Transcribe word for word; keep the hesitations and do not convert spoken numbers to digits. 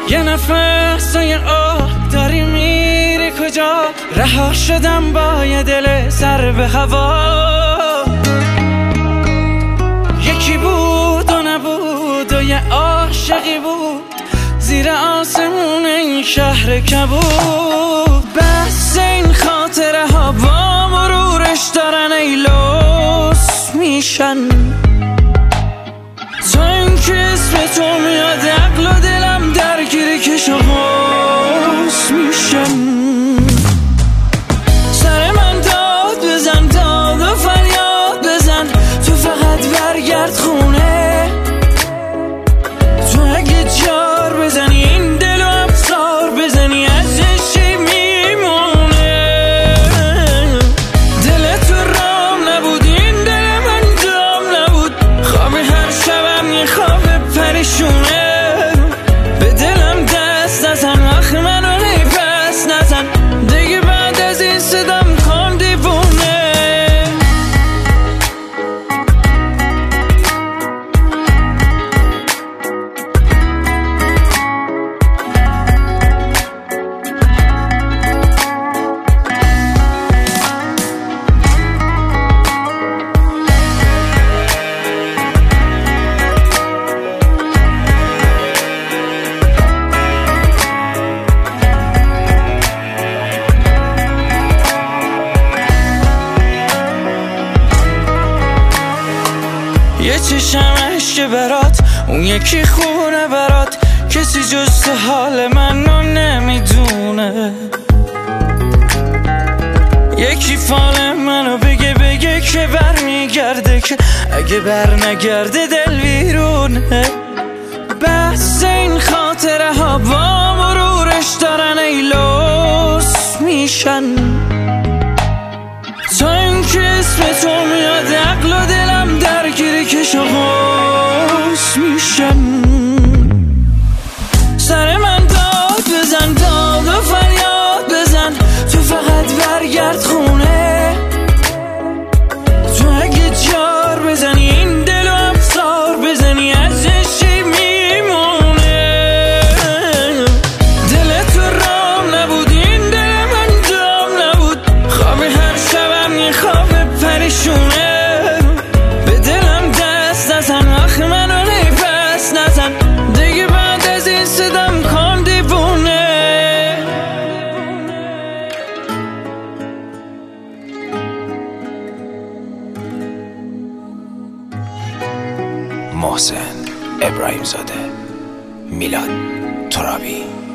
یه نفس و یه آه داری میری کجا؟ رها شدم با یه دل سر به هوا. یکی بود و نبود و یه عاشقی بود زیر آسمون این شهر کبود. بس این خاطره ها با مرورش دارن ای لوس میشن. تا این که اسم تو میاد عقل و دلم درگیر کش و قوس میشن. سر من داد بزن، داد و فریاد بزن، تو فقط برگرد خونه. تو اگه جار بزنی این دل و افسار بزنی ازشی میمونه. دل تو رام نبود، این دل من دام نبود. خواب هر شبم یه خواب پریشونه. به دلم دست نزن، آخه منو نیپس نزن. دیگه بعد از این صدام کن دیوونه. یه چشم عشق برات، اون یکی خونه برات. کسی جز تو حال منو نمیدونه. یکی فال منو بگه بگه که بر میگرده، که اگه بر نگرده دل ویرونه. بس این خاطره ها با مرورش دارن ای لوس میشن. تا این که اسم تو میاد عقل و دلم درگیر کش و قوس میشن. سر من داد بزن، داد و فریاد بزن، تو فقط برگرد خونه. تو اگه جار بزنی این دل و افسار بزنی ازشی میمونه. دل تو رام نبود، این دل من دام نبود. خواب هر شبم یه خواب پریشونه. به دلم دست نزن، آخه منو نیپس نزن. دیگه بعد از این صدام کن دیوونه. محسن ابراهیم زاده، میلاد ترابی.